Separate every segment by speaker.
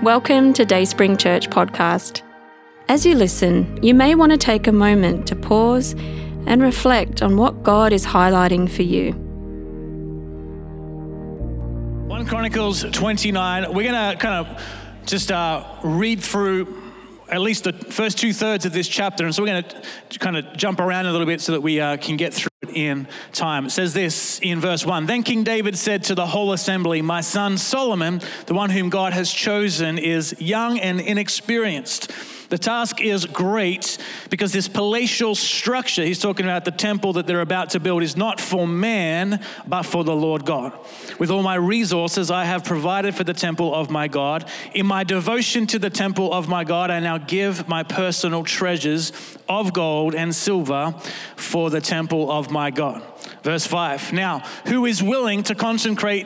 Speaker 1: Welcome to Dayspring Church podcast. As you listen, you may want to take a moment to pause and reflect on what God is highlighting for you.
Speaker 2: 1 Chronicles 29, we're going to kind of just read through at least the first 2/3 of this chapter. And so we're going to kind of jump around a little bit so that we can get through it in time. It says this in verse 1. Then King David said to the whole assembly, "My son Solomon, the one whom God has chosen, is young and inexperienced. The task is great because this palatial structure," he's talking about the temple that they're about to build, "is not for man, but for the Lord God. With all my resources, I have provided for the temple of my God. In my devotion to the temple of my God, I now give my personal treasures of gold and silver for the temple of my God." Verse 5, "Now, who is willing to consecrate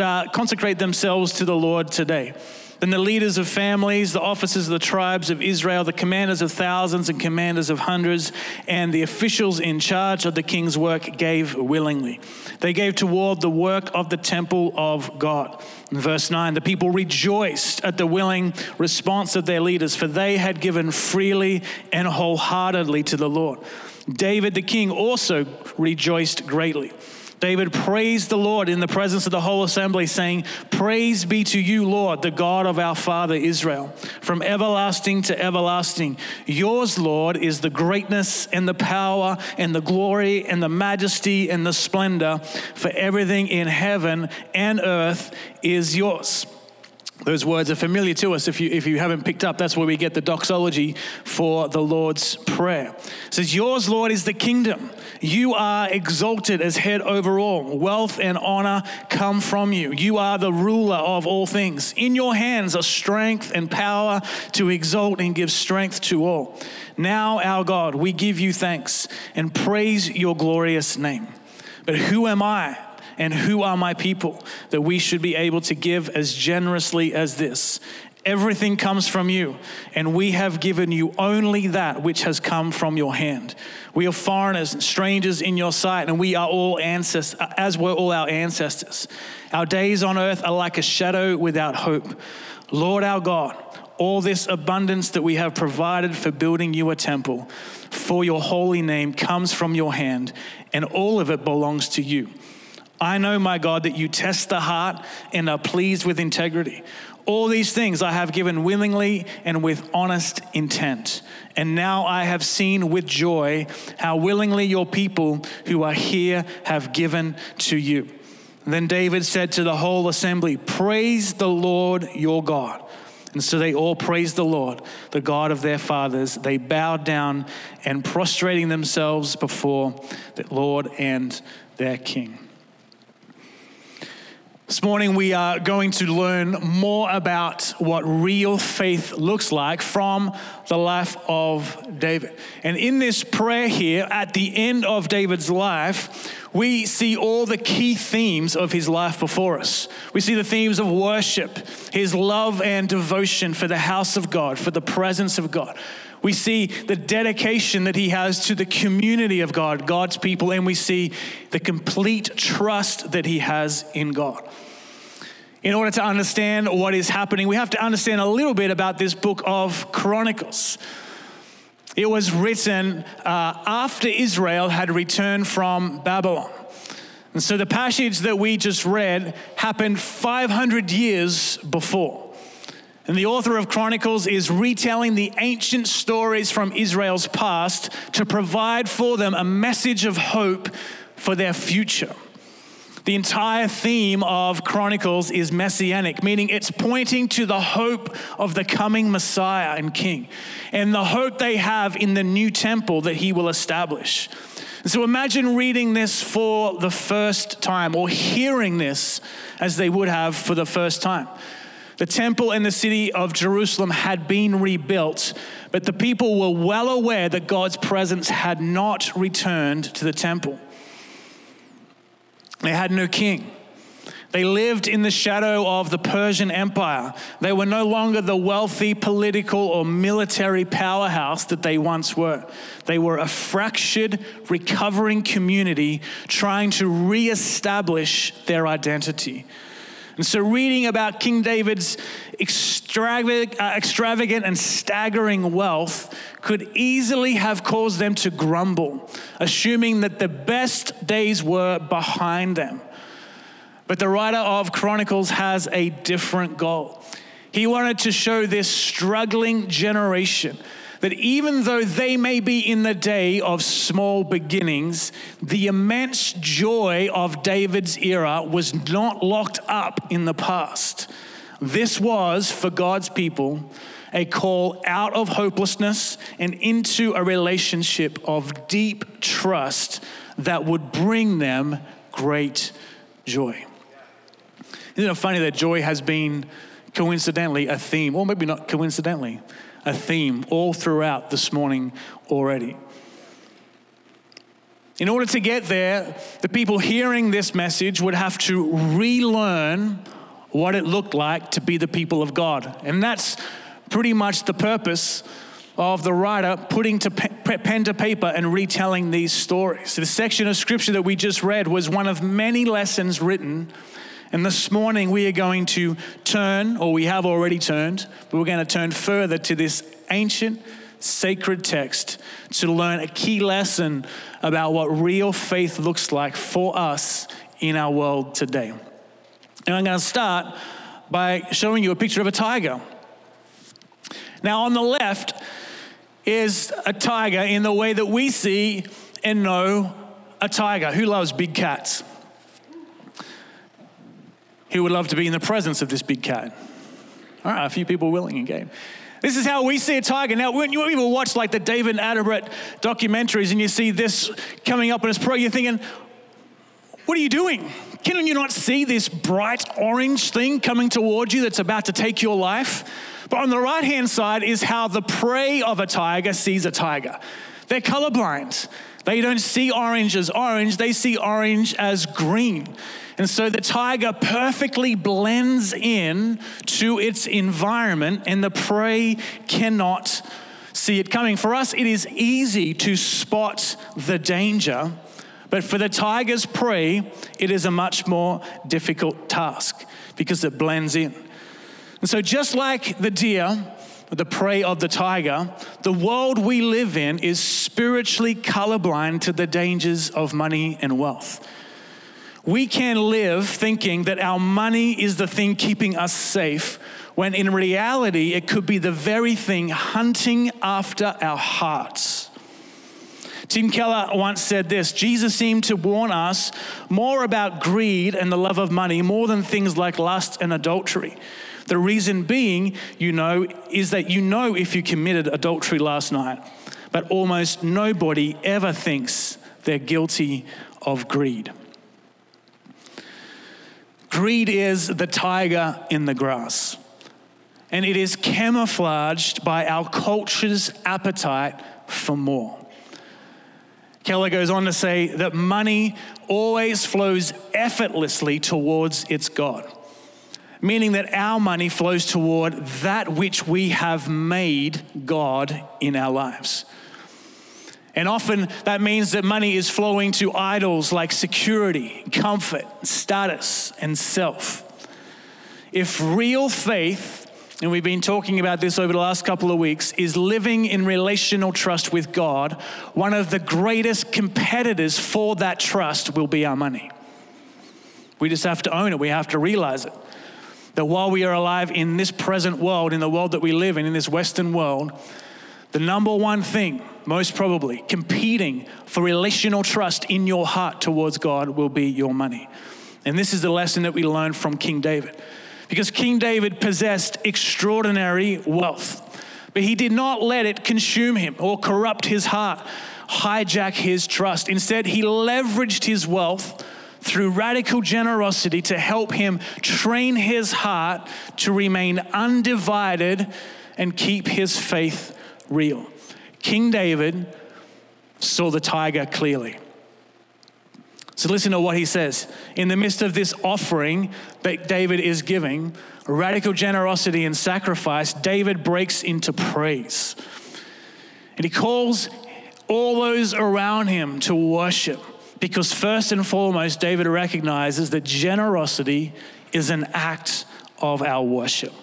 Speaker 2: themselves to the Lord today? Then the leaders of families, the officers of the tribes of Israel, the commanders of thousands and commanders of hundreds, and the officials in charge of the king's work gave willingly. They gave toward the work of the temple of God." In verse 9, "The people rejoiced at the willing response of their leaders, for they had given freely and wholeheartedly to the Lord. David the king also rejoiced greatly. David praised the Lord in the presence of the whole assembly, saying, 'Praise be to you, Lord, the God of our father Israel, from everlasting to everlasting. Yours, Lord, is the greatness and the power and the glory and the majesty and the splendor, for everything in heaven and earth is yours.'" Those words are familiar to us. If you haven't picked up, that's where we get the doxology for the Lord's Prayer. It says, "Yours, Lord, is the kingdom. You are exalted as head over all. Wealth and honor come from you. You are the ruler of all things. In your hands are strength and power to exalt and give strength to all. Now, our God, we give you thanks and praise your glorious name. But who am I? And who are my people that we should be able to give as generously as this? Everything comes from you, and we have given you only that which has come from your hand. We are foreigners and strangers in your sight, and we are all ancestors, as were all our ancestors. Our days on earth are like a shadow without hope. Lord our God, all this abundance that we have provided for building you a temple for your holy name comes from your hand, and all of it belongs to you. I know, my God, that you test the heart and are pleased with integrity. All these things I have given willingly and with honest intent. And now I have seen with joy how willingly your people who are here have given to you." Then David said to the whole assembly, "Praise the Lord your God." And so they all praised the Lord, the God of their fathers. They bowed down and prostrating themselves before the Lord and their King. This morning we are going to learn more about what real faith looks like from the life of David. And in this prayer here, at the end of David's life, we see all the key themes of his life before us. We see the themes of worship, his love and devotion for the house of God, for the presence of God. We see the dedication that he has to the community of God, God's people, and we see the complete trust that he has in God. In order to understand what is happening, we have to understand a little bit about this book of Chronicles. It was written after Israel had returned from Babylon. And so the passage that we just read happened 500 years before. And the author of Chronicles is retelling the ancient stories from Israel's past to provide for them a message of hope for their future. The entire theme of Chronicles is messianic, meaning it's pointing to the hope of the coming Messiah and King, and the hope they have in the new temple that he will establish. So imagine reading this for the first time, or hearing this as they would have for the first time. The temple and the city of Jerusalem had been rebuilt, but the people were well aware that God's presence had not returned to the temple. They had no king. They lived in the shadow of the Persian Empire. They were no longer the wealthy political or military powerhouse that they once were. They were a fractured, recovering community trying to reestablish their identity. And so reading about King David's extravagant and staggering wealth could easily have caused them to grumble, assuming that the best days were behind them. But the writer of Chronicles has a different goal. He wanted to show this struggling generation that even though they may be in the day of small beginnings, the immense joy of David's era was not locked up in the past. This was, for God's people, a call out of hopelessness and into a relationship of deep trust that would bring them great joy. Isn't it funny that joy has been coincidentally a theme, or maybe not coincidentally, a theme all throughout this morning already. In order to get there, the people hearing this message would have to relearn what it looked like to be the people of God. And that's pretty much the purpose of the writer putting pen to paper and retelling these stories. The section of scripture that we just read was one of many lessons written. And this morning we are going to turn, or we have already turned, but we're going to turn further to this ancient, sacred text to learn a key lesson about what real faith looks like for us in our world today. And I'm going to start by showing you a picture of a tiger. Now on the left is a tiger in the way that we see and know a tiger. Who loves big cats? Who would love to be in the presence of this big cat? All right, a few people willing and game. This is how we see a tiger. Now, when you ever watch like the David Attenborough documentaries and you see this coming up in its pro, you're thinking, what are you doing? Can you not see this bright orange thing coming towards you that's about to take your life? But on the right-hand side is how the prey of a tiger sees a tiger. They're colorblind. They don't see orange as orange, they see orange as green. And so the tiger perfectly blends in to its environment and the prey cannot see it coming. For us, it is easy to spot the danger, but for the tiger's prey, it is a much more difficult task because it blends in. And so just like the deer, the prey of the tiger, the world we live in is spiritually colorblind to the dangers of money and wealth. We can live thinking that our money is the thing keeping us safe, when in reality, it could be the very thing hunting after our hearts. Tim Keller once said this: Jesus seemed to warn us more about greed and the love of money more than things like lust and adultery. The reason being, is that if you committed adultery last night, but almost nobody ever thinks they're guilty of greed. Greed is the tiger in the grass, and it is camouflaged by our culture's appetite for more. Keller goes on to say that money always flows effortlessly towards its God, meaning that our money flows toward that which we have made God in our lives. And often that means that money is flowing to idols like security, comfort, status, and self. If real faith, and we've been talking about this over the last couple of weeks, is living in relational trust with God, one of the greatest competitors for that trust will be our money. We just have to own it. We have to realize it. That while we are alive in this present world, in the world that we live in this Western world, the number one thing, most probably, competing for relational trust in your heart towards God will be your money. And this is the lesson that we learned from King David. Because King David possessed extraordinary wealth, but he did not let it consume him or corrupt his heart, hijack his trust. Instead, he leveraged his wealth through radical generosity to help him train his heart to remain undivided and keep his faith real. King David saw the tiger clearly. So listen to what he says. In the midst of this offering that David is giving, radical generosity and sacrifice, David breaks into praise. And he calls all those around him to worship, because first and foremost, David recognizes that generosity is an act of our worship.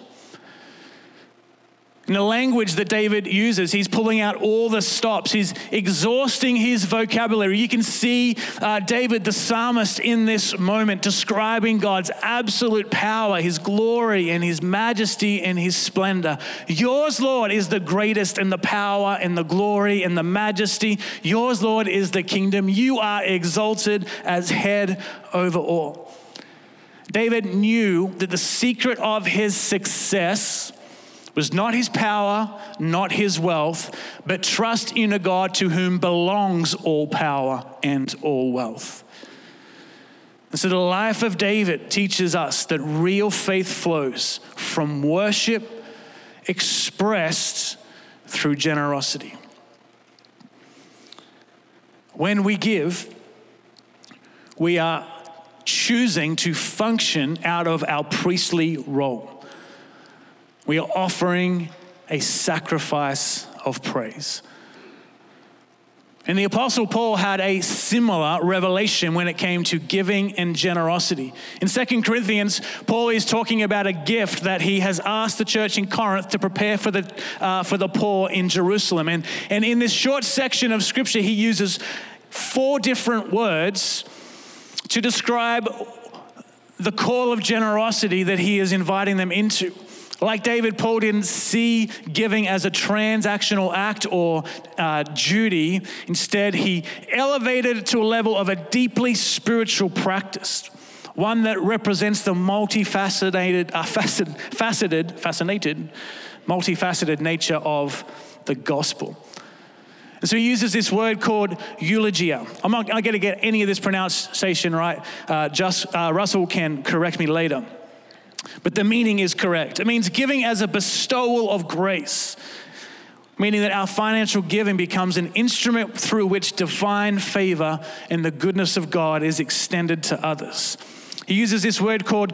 Speaker 2: In the language that David uses, he's pulling out all the stops. He's exhausting his vocabulary. You can see David, the psalmist, in this moment describing God's absolute power, his glory and his majesty and his splendor. Yours, Lord, is the greatest in the power and the glory and the majesty. Yours, Lord, is the kingdom. You are exalted as head over all. David knew that the secret of his success was not his power, not his wealth, but trust in a God to whom belongs all power and all wealth. And so the life of David teaches us that real faith flows from worship expressed through generosity. When we give, we are choosing to function out of our priestly role. We are offering a sacrifice of praise. And the Apostle Paul had a similar revelation when it came to giving and generosity. In 2 Corinthians, Paul is talking about a gift that he has asked the church in Corinth to prepare for the poor in Jerusalem. And in this short section of scripture, he uses 4 different words to describe the call of generosity that he is inviting them into. Like David, Paul didn't see giving as a transactional act or duty. Instead, he elevated it to a level of a deeply spiritual practice, one that represents the multifaceted nature of the gospel. And so he uses this word called eulogia. I'm not going to get any of this pronunciation right. Russell can correct me later. But the meaning is correct. It means giving as a bestowal of grace, meaning that our financial giving becomes an instrument through which divine favor and the goodness of God is extended to others. He uses this word called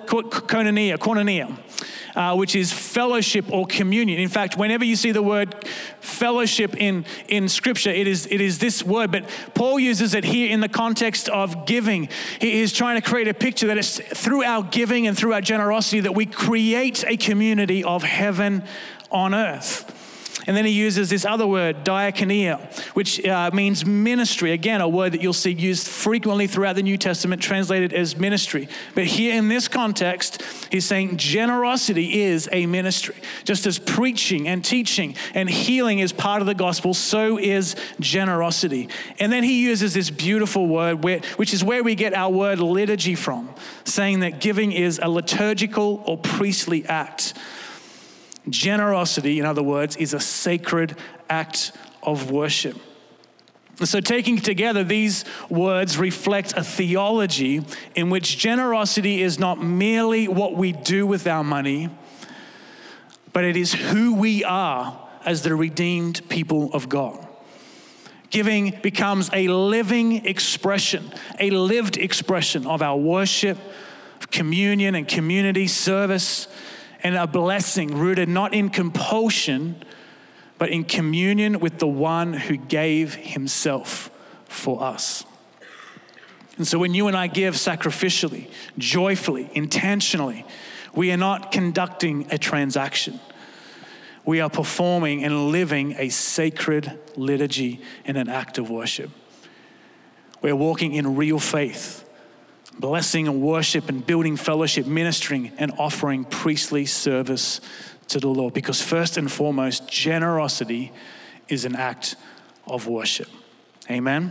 Speaker 2: koinonia, which is fellowship or communion. In fact, whenever you see the word fellowship in Scripture, it is this word. But Paul uses it here in the context of giving. He is trying to create a picture that it's through our giving and through our generosity that we create a community of heaven on earth. And then he uses this other word, diakonia, which means ministry. Again, a word that you'll see used frequently throughout the New Testament, translated as ministry. But here in this context, he's saying generosity is a ministry. Just as preaching and teaching and healing is part of the gospel, so is generosity. And then he uses this beautiful word, which is where we get our word liturgy from, saying that giving is a liturgical or priestly act. Generosity, in other words, is a sacred act of worship. So taking together, these words reflect a theology in which generosity is not merely what we do with our money, but it is who we are as the redeemed people of God. Giving becomes a living expression, a lived expression of our worship, of communion and community service, and a blessing rooted not in compulsion, but in communion with the one who gave himself for us. And so when you and I give sacrificially, joyfully, intentionally, we are not conducting a transaction. We are performing and living a sacred liturgy in an act of worship. We're walking in real faith, blessing and worship and building fellowship, ministering and offering priestly service to the Lord. Because first and foremost, generosity is an act of worship. Amen?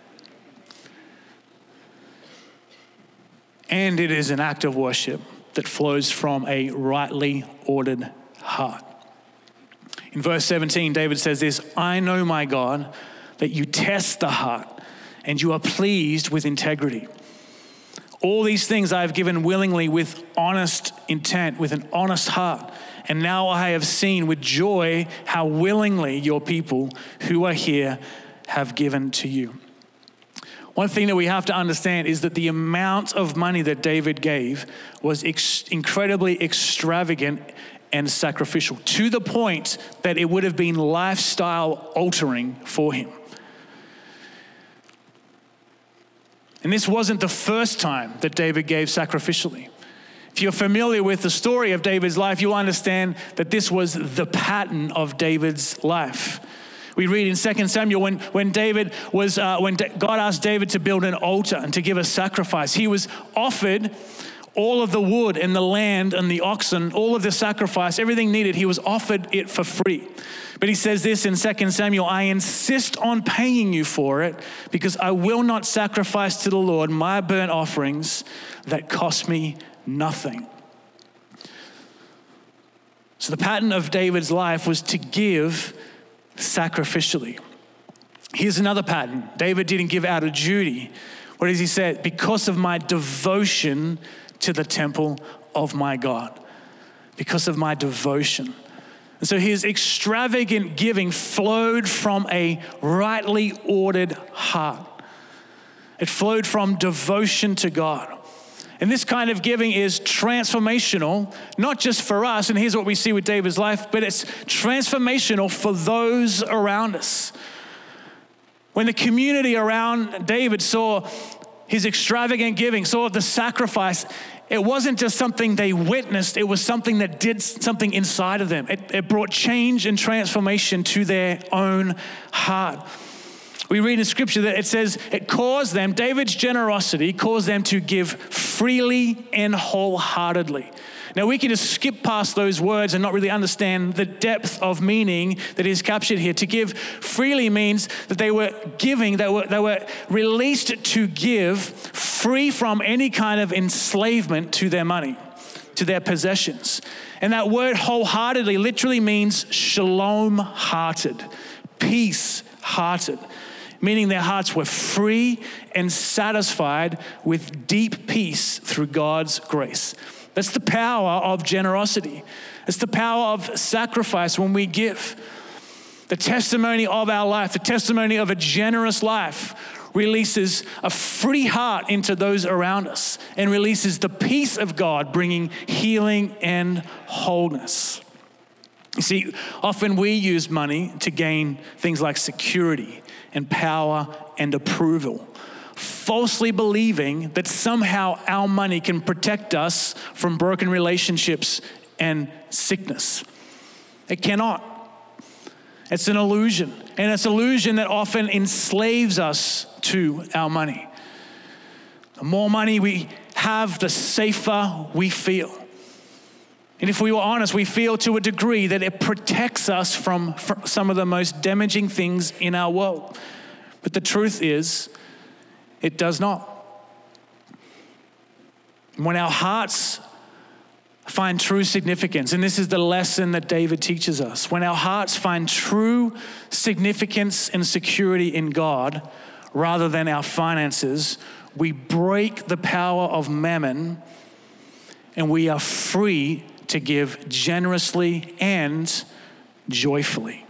Speaker 2: And it is an act of worship that flows from a rightly ordered heart. In verse 17, David says this, "I know, my God, that you test the heart and you are pleased with integrity. All these things I have given willingly with honest intent, with an honest heart. And now I have seen with joy how willingly your people who are here have given to you." One thing that we have to understand is that the amount of money that David gave was incredibly extravagant and sacrificial, to the point that it would have been lifestyle altering for him. And this wasn't the first time that David gave sacrificially. If you're familiar with the story of David's life, you'll understand that this was the pattern of David's life. We read in 2 Samuel when God asked David to build an altar and to give a sacrifice, he was offered all of the wood and the land and the oxen, all of the sacrifice, everything needed. He was offered it for free. But he says this in 2 Samuel, I insist on paying you for it because I will not sacrifice to the Lord my burnt offerings that cost me nothing. So the pattern of David's life was to give sacrificially. Here's another pattern. David didn't give out of duty. What does he say? Because of my devotion to the temple of my God. Because of my devotion. And so his extravagant giving flowed from a rightly ordered heart. It flowed from devotion to God. And this kind of giving is transformational, not just for us, and here's what we see with David's life, but it's transformational for those around us. When the community around David saw his extravagant giving, saw the sacrifice, it wasn't just something they witnessed, it was something that did something inside of them. It brought change and transformation to their own heart. We read in scripture that it says it caused them, David's generosity caused them to give freely and wholeheartedly. Now we can just skip past those words and not really understand the depth of meaning that is captured here. To give freely means that they were giving, they were released to give free from any kind of enslavement to their money, to their possessions. And that word wholeheartedly literally means shalom-hearted, peace-hearted. Meaning their hearts were free and satisfied with deep peace through God's grace. That's the power of generosity. It's the power of sacrifice when we give. The testimony of our life, the testimony of a generous life releases a free heart into those around us and releases the peace of God, bringing healing and wholeness. You see, often we use money to gain things like security and power and approval, falsely believing that somehow our money can protect us from broken relationships and sickness. It cannot. It's an illusion, and it's an illusion that often enslaves us to our money. The more money we have, the safer we feel. And if we were honest, we feel to a degree that it protects us from some of the most damaging things in our world. But the truth is, it does not. When our hearts find true significance, and this is the lesson that David teaches us, when our hearts find true significance and security in God rather than our finances, we break the power of mammon and we are free to give generously and joyfully.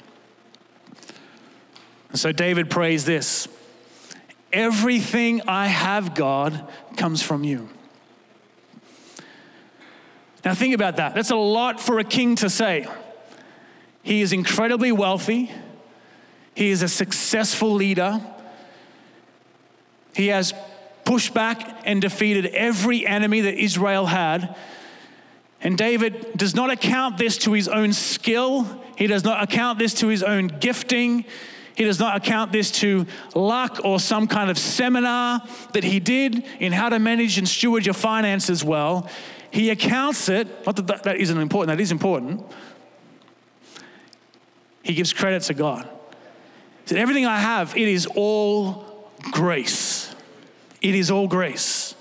Speaker 2: And so David prays this: everything I have, God, comes from you. Now think about that. That's a lot for a king to say. He is incredibly wealthy. He is a successful leader. He has pushed back and defeated every enemy that Israel had. And David does not account this to his own skill. He does not account this to his own gifting. He does not account this to luck or some kind of seminar that he did in how to manage and steward your finances well. He accounts it, not that that isn't important, that is important. He gives credit to God. He said, everything I have, it is all grace. It is all grace.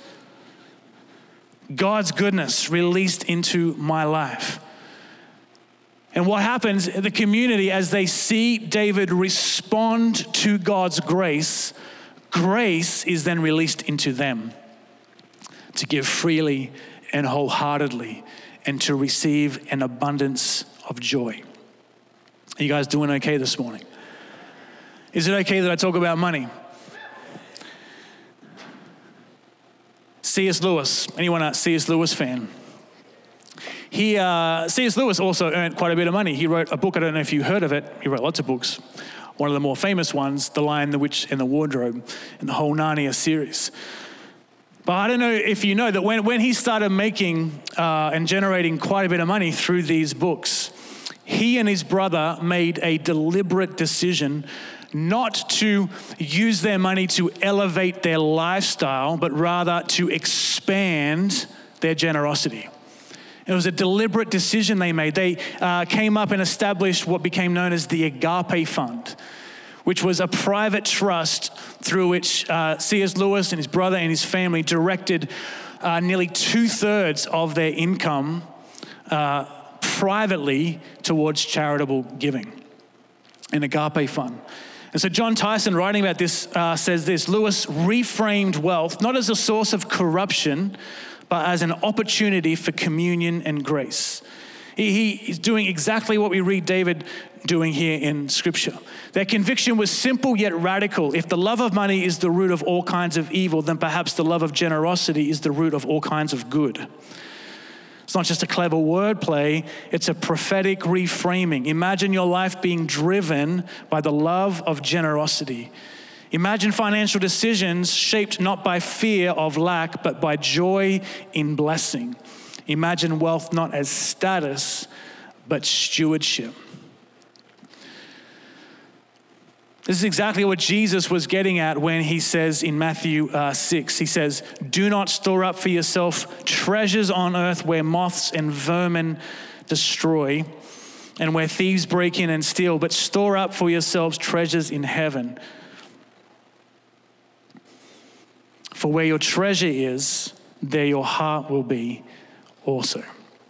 Speaker 2: God's goodness released into my life. And what happens, the community, as they see David respond to God's grace, grace is then released into them to give freely and wholeheartedly and to receive an abundance of joy. Are you guys doing okay this morning? Is it okay that I talk about money? C.S. Lewis. Anyone a C.S. Lewis fan? C.S. Lewis also earned quite a bit of money. He wrote a book, I don't know if you heard of it. He wrote lots of books. One of the more famous ones, The Lion, the Witch, and the Wardrobe, and the whole Narnia series. But I don't know if you know that when he started making and generating quite a bit of money through these books, he and his brother made a deliberate decision not to use their money to elevate their lifestyle, but rather to expand their generosity. It was a deliberate decision they made. They came up and established what became known as the Agape Fund, which was a private trust through which C.S. Lewis and his brother and his family directed nearly 2/3 of their income privately towards charitable giving, an Agape Fund. And so John Tyson, writing about this, says this: Lewis reframed wealth not as a source of corruption, but as an opportunity for communion and grace. He's doing exactly what we read David doing here in Scripture. Their conviction was simple yet radical. If the love of money is the root of all kinds of evil, then perhaps the love of generosity is the root of all kinds of good. It's not just a clever wordplay, it's a prophetic reframing. Imagine your life being driven by the love of generosity. Imagine financial decisions shaped not by fear of lack, but by joy in blessing. Imagine wealth not as status, but stewardship. This is exactly what Jesus was getting at when he says in Matthew 6, he says, "Do not store up for yourself treasures on earth where moths and vermin destroy and where thieves break in and steal, but store up for yourselves treasures in heaven. For where your treasure is, there your heart will be also."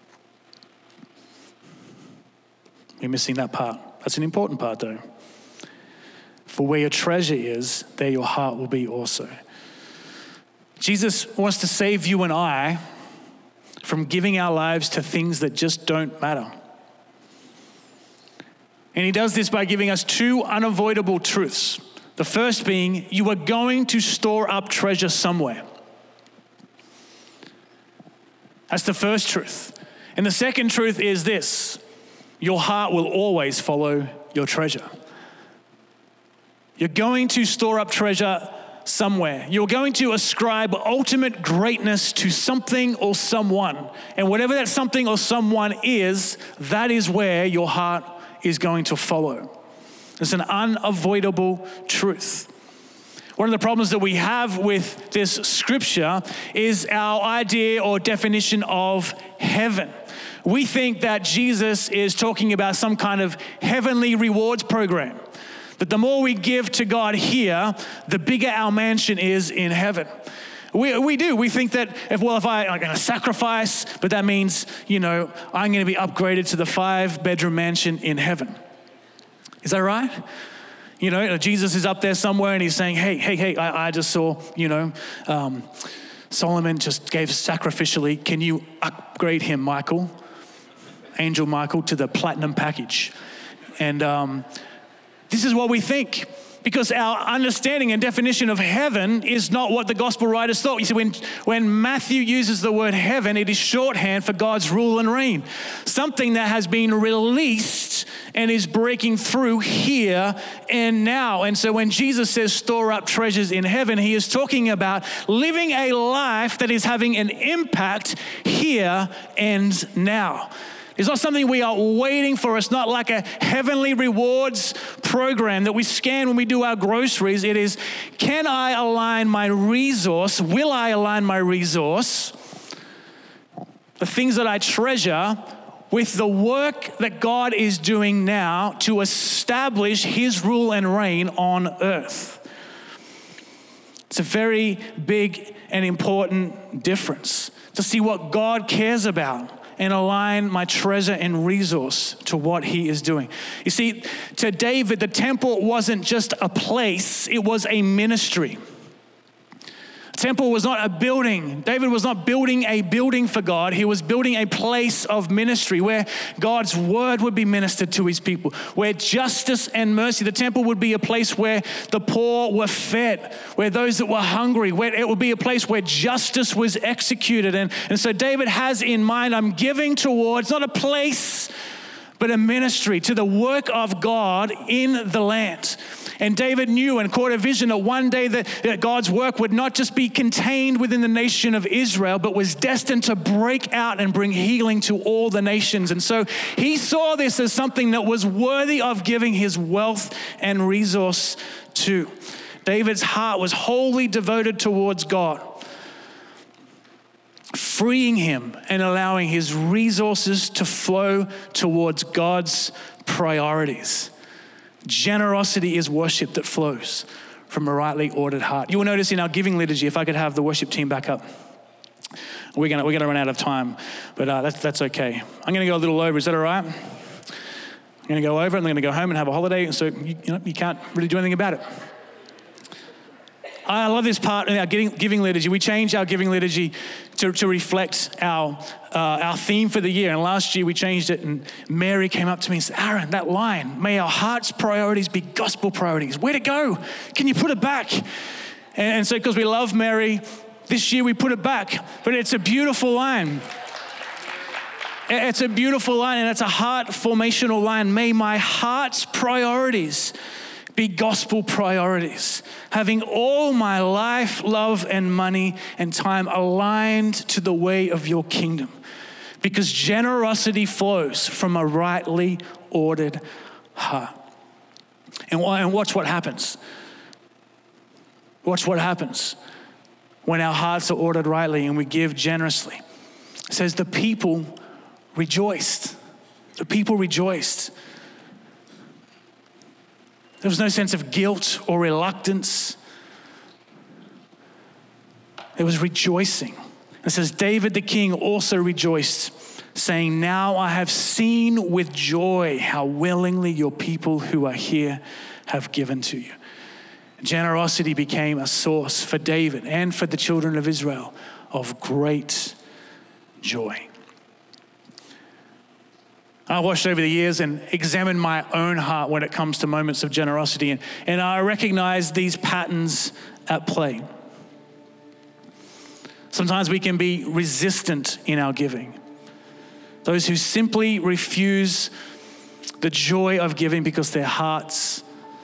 Speaker 2: We're missing that part. That's an important part though. For where your treasure is, there your heart will be also. Jesus wants to save you and I from giving our lives to things that just don't matter. And he does this by giving us two unavoidable truths. The first being, you are going to store up treasure somewhere. That's the first truth. And the second truth is this: your heart will always follow your treasure. You're going to store up treasure somewhere. You're going to ascribe ultimate greatness to something or someone. And whatever that something or someone is, that is where your heart is going to follow. It's an unavoidable truth. One of the problems that we have with this scripture is our idea or definition of heaven. We think that Jesus is talking about some kind of heavenly rewards program. That the more we give to God here, the bigger our mansion is in heaven. We do. We think that I'm going to sacrifice, but that means, I'm going to be upgraded to the 5-bedroom mansion in heaven. Is that right? Jesus is up there somewhere and he's saying, hey, I just saw, Solomon just gave sacrificially. Can you upgrade him, Michael? Angel Michael, to the platinum package. And this is what we think, because our understanding and definition of heaven is not what the gospel writers thought. You see, when Matthew uses the word heaven, it is shorthand for God's rule and reign. Something that has been released and is breaking through here and now. And so when Jesus says store up treasures in heaven, he is talking about living a life that is having an impact here and now. It's not something we are waiting for. It's not like a heavenly rewards program that we scan when we do our groceries. It is, can I align my resource? Will I align my resource, the things that I treasure, with the work that God is doing now to establish his rule and reign on earth? It's a very big and important difference to see what God cares about and align my treasure and resource to what he is doing. You see, to David, the temple wasn't just a place, it was a ministry. Temple was not a building. David was not building a building for God. He was building a place of ministry where God's word would be ministered to his people, where justice and mercy, the temple would be a place where the poor were fed, where those that were hungry, where it would be a place where justice was executed. And so David has in mind, I'm giving towards not a place, but a ministry to the work of God in the land. And David knew and caught a vision that one day that God's work would not just be contained within the nation of Israel, but was destined to break out and bring healing to all the nations. And so he saw this as something that was worthy of giving his wealth and resource to. David's heart was wholly devoted towards God, freeing him and allowing his resources to flow towards God's priorities. Generosity is worship that flows from a rightly ordered heart. You will notice in our giving liturgy, if I could have the worship team back up. We're gonna run out of time, but that's okay. I'm gonna go a little over. Is that all right? I'm gonna go over and I'm gonna go home and have a holiday, so you can't really do anything about it. I love this part in our giving liturgy. We changed our giving liturgy to reflect our theme for the year. And last year we changed it, and Mary came up to me and said, "Aaron, that line, may our heart's priorities be gospel priorities. Where'd it go? Can you put it back?" And so because we love Mary, this year we put it back. But it's a beautiful line. It's a beautiful line, and it's a heart formational line. May my heart's priorities be gospel priorities, having all my life, love, and money and time aligned to the way of your kingdom. Because generosity flows from a rightly ordered heart. And watch what happens. Watch what happens when our hearts are ordered rightly and we give generously. It says the people rejoiced. The people rejoiced. There was no sense of guilt or reluctance. There was rejoicing. It says, David the king also rejoiced, saying, "Now I have seen with joy how willingly your people who are here have given to you." Generosity became a source for David and for the children of Israel of great joy. I watched over the years and examined my own heart when it comes to moments of generosity, and I recognize these patterns at play. Sometimes we can be resistant in our giving. Those who simply refuse the joy of giving because their hearts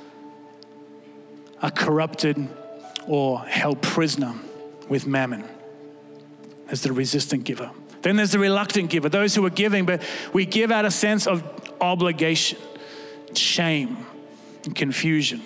Speaker 2: are corrupted or held prisoner with mammon as the resistant giver. Then there's the reluctant giver, those who are giving, but we give out a sense of obligation, shame, and confusion.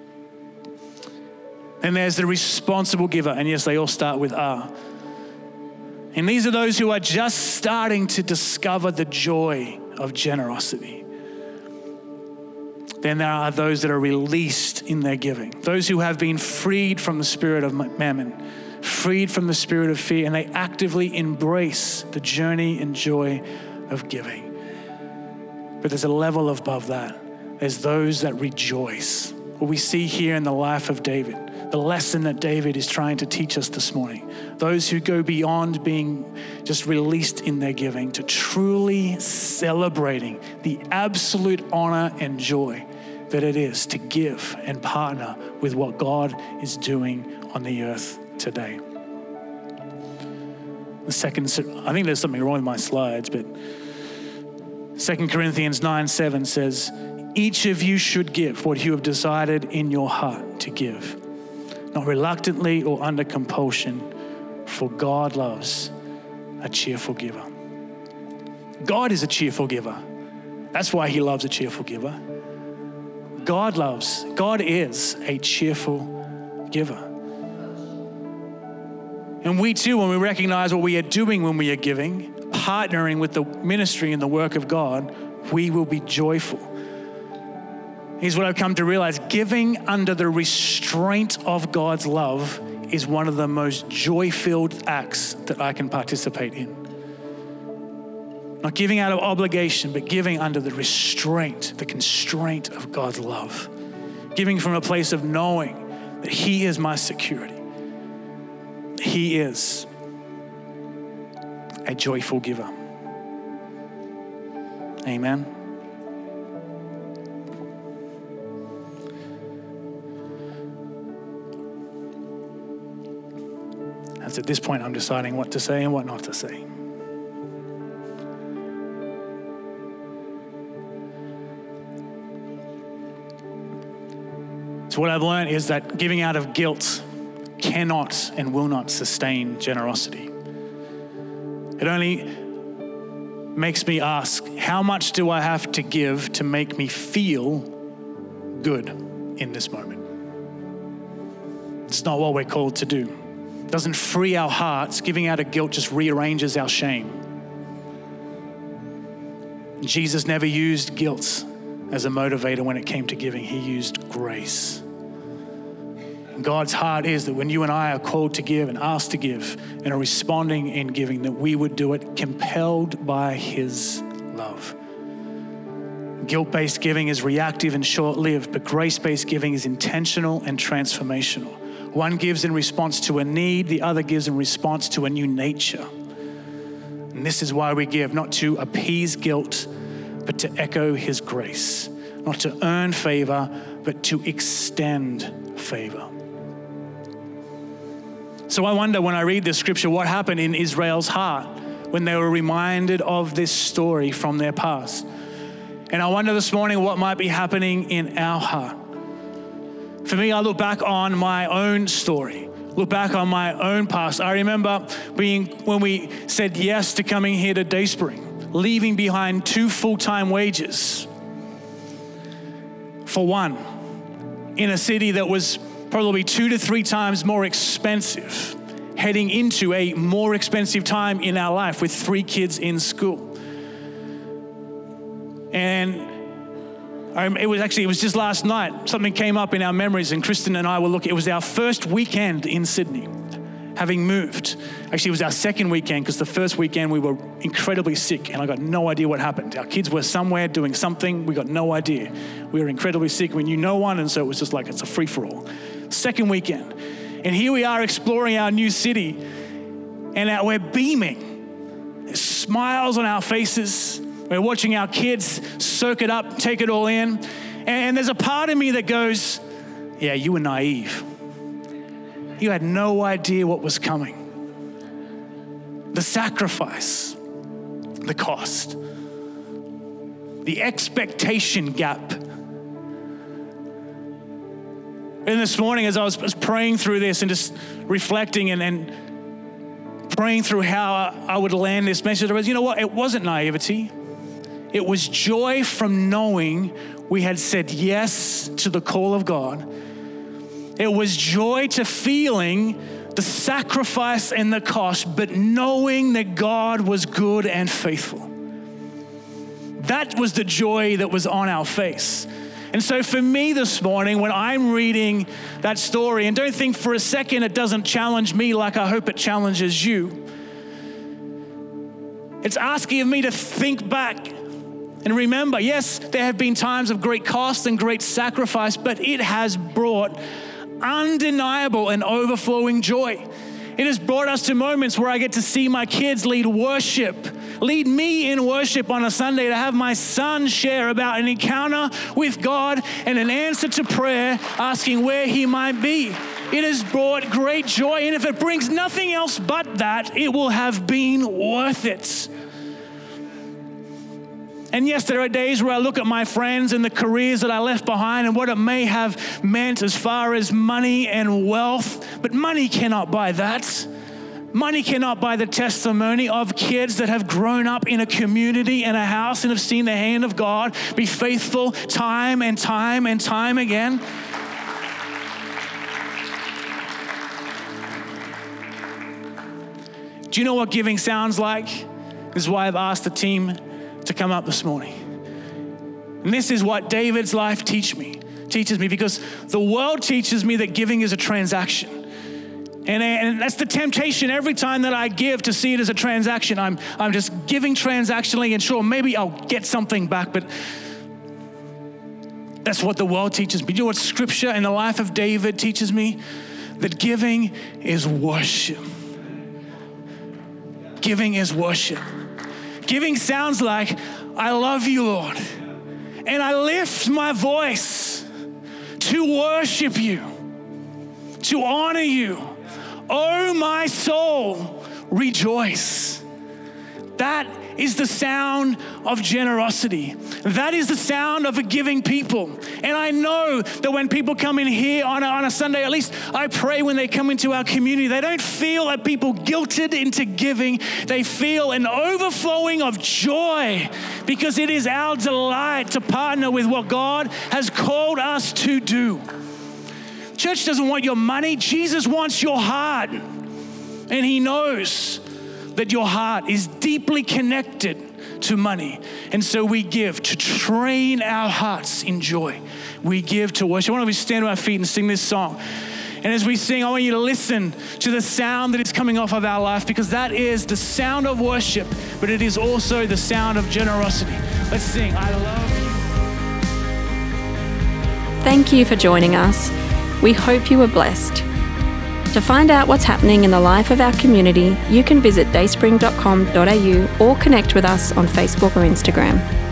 Speaker 2: Then there's the responsible giver, and yes, they all start with R. And these are those who are just starting to discover the joy of generosity. Then there are those that are released in their giving, those who have been freed from the spirit of mammon, freed from the spirit of fear, and they actively embrace the journey and joy of giving. But there's a level above that. There's those that rejoice. What we see here in the life of David, the lesson that David is trying to teach us this morning. Those who go beyond being just released in their giving to truly celebrating the absolute honor and joy that it is to give and partner with what God is doing on the earth today. The second, I think there's something wrong with my slides, but 2 Corinthians 9:7 says, "Each of you should give what you have decided in your heart to give, not reluctantly or under compulsion, for God loves a cheerful giver." God is a cheerful giver. That's why he loves a cheerful giver. God is a cheerful giver. And we too, when we recognize what we are doing when we are giving, partnering with the ministry and the work of God, we will be joyful. Here's what I've come to realize. Giving under the restraint of God's love is one of the most joy-filled acts that I can participate in. Not giving out of obligation, but giving under the restraint, the constraint of God's love. Giving from a place of knowing that he is my security. He is a joyful giver. Amen. And at this point, I'm deciding what to say and what not to say. So what I've learned is that giving out of guilt cannot and will not sustain generosity. It only makes me ask, how much do I have to give to make me feel good in this moment? It's not what we're called to do. It doesn't free our hearts. Giving out of guilt just rearranges our shame. Jesus never used guilt as a motivator when it came to giving. He used grace. God's heart is that when you and I are called to give and asked to give and are responding in giving, that we would do it compelled by his love. Guilt-based giving is reactive and short-lived, but grace-based giving is intentional and transformational. One gives in response to a need, the other gives in response to a new nature. And this is why we give, not to appease guilt, but to echo his grace. Not to earn favor, but to extend favor. So I wonder when I read this scripture, what happened in Israel's heart when they were reminded of this story from their past. And I wonder this morning what might be happening in our heart. For me, I look back on my own story, look back on my own past. I remember when we said yes to coming here to Dayspring, leaving behind 2 full-time wages for one, in a city that was probably 2 to 3 times more expensive, heading into a more expensive time in our life with 3 kids in school. And it was just last night, something came up in our memories, and Kristen and I were looking. It was our first weekend in Sydney, having moved. Actually, it was our second weekend, because the first weekend we were incredibly sick and I got no idea what happened. Our kids were somewhere doing something. We got no idea. We were incredibly sick. We knew no one, and so it was just like, it's a free-for-all. Second weekend. And here we are exploring our new city, and we're beaming. There's smiles on our faces. We're watching our kids soak it up, take it all in. And there's a part of me that goes, yeah, you were naive. You had no idea what was coming. The sacrifice, the cost, the expectation gap. And this morning, as I was praying through this and just reflecting and praying through how I would land this message, I was, you know what? It wasn't naivety. It was joy from knowing we had said yes to the call of God. It was joy to feeling the sacrifice and the cost, but knowing that God was good and faithful. That was the joy that was on our face. And so for me this morning, when I'm reading that story, and don't think for a second it doesn't challenge me like I hope it challenges you. It's asking of me to think back and remember, yes, there have been times of great cost and great sacrifice, but it has brought undeniable and overflowing joy. It has brought us to moments where I get to see my kids lead me in worship on a Sunday, to have my son share about an encounter with God and an answer to prayer, asking where he might be. It has brought great joy, and if it brings nothing else but that, it will have been worth it. And yes, there are days where I look at my friends and the careers that I left behind and what it may have meant as far as money and wealth, but money cannot buy that. Money cannot buy the testimony of kids that have grown up in a community and a house and have seen the hand of God be faithful time and time and time again. Do you know what giving sounds like? This is why I've asked the team to come up this morning. And this is what David's life teaches me, because the world teaches me that giving is a transaction. And that's the temptation every time that I give, to see it as a transaction. I'm just giving transactionally, and sure, maybe I'll get something back, but that's what the world teaches me. You know what Scripture and the life of David teaches me? That giving is worship. Giving is worship. Giving sounds like, I love you, Lord, and I lift my voice to worship you, to honor you. Oh, my soul, rejoice. That is the sound of generosity. That is the sound of a giving people. And I know that when people come in here on a Sunday, at least I pray when they come into our community, they don't feel like people guilted into giving. They feel an overflowing of joy because it is our delight to partner with what God has called us to do. Church doesn't want your money. Jesus wants your heart. And he knows that your heart is deeply connected to money. And so we give to train our hearts in joy. We give to worship. Why don't we stand to our feet and sing this song? And as we sing, I want you to listen to the sound that is coming off of our life, because that is the sound of worship, but it is also the sound of generosity. Let's sing, I love you.
Speaker 1: Thank you for joining us. We hope you were blessed. To find out what's happening in the life of our community, you can visit dayspring.com.au or connect with us on Facebook or Instagram.